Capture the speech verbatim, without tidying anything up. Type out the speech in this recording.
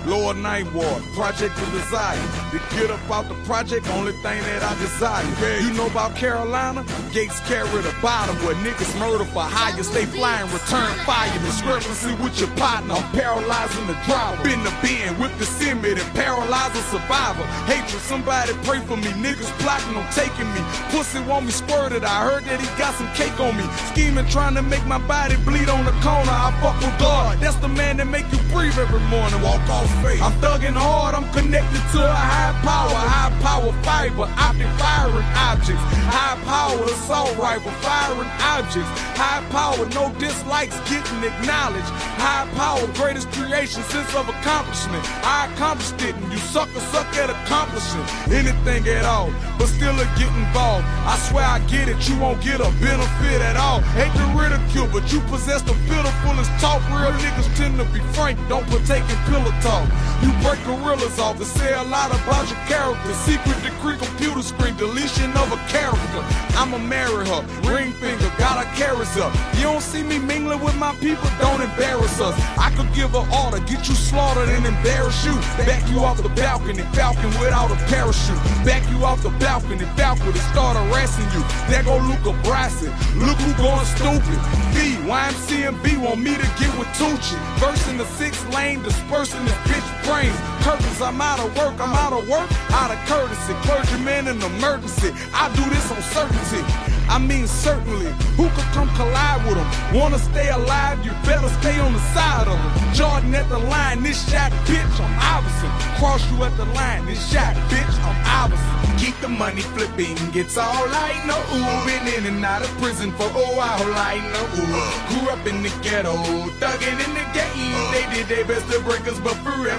Lower Ninth Ward, Project of Desire. To get up out the project, only thing that I desire. Okay. You know about Carolina? Gates carry the bottom where niggas murder for hire. Stay flying, return fire. Discrepancy with your partner, I'm paralyzing the driver. Been the bin, whip the cement and paralyze a survivor. Hatred, somebody pray for me. Niggas plotting on taking me. Pussy want me squirted, I heard that he got some cake on me. Scheming, trying to make my body bleed on the corner. I fuck with God, that's the man that make you breathe every morning. Walk off faith. I'm thugging hard, I'm connected to a high power. High power fiber, optic firing objects. High power assault rifle, firing objects. High power, no dislikes, getting acknowledged. High power, greatest creation, sense of accomplishment. I accomplished it and you suckers suck at accomplishing anything at all, but still a get involved. I swear I get it, you won't get a benefit at all. Hate to ridicule, but you possess the pitifulest talk. Real niggas tend to be frank, don't partake in pillow talk. You break gorillas off and say a lot about your character. Secret degree computer screen, deletion of a character. I'ma marry her, ring finger, got her carrots up. You don't see me mingling with my people, don't embarrass us. I could give an order, get you slaughtered and embarrass you. Back you off the balcony, Falcon without a parachute. Back you off the balcony, Falcon and start harassing you. There go Luca Brasi, look who going stupid. B, Y M C and B want me to get with Tucci. Verse in the sixth lane, dispersing this bitch brains. Curtains, I'm out of work, I'm out of work, out of courtesy. Clergyman in emergency, I do this on certainty. I mean certainly, who could come collide with them? Wanna stay alive, you better stay on the side of them. Jordan at the line, this shot, bitch, I'm Iverson. Cross you at the line, this shot, bitch, I'm Iverson. Keep the money flipping, it's all I know. Been in and out of prison for oh, all I know. Grew up in the ghetto, thugging in the game. They did their best to break us, but for real